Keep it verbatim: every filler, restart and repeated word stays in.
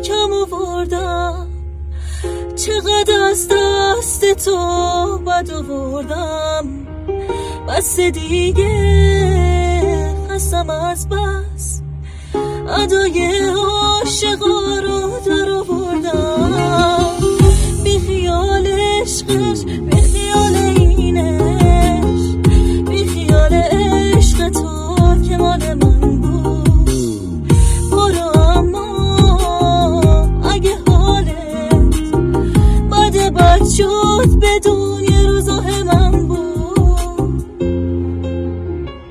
کم آوردم، چقدر از دست تو بد آوردم. بس دیگه خستم از بس، ادای عاشقا رو در آوردم.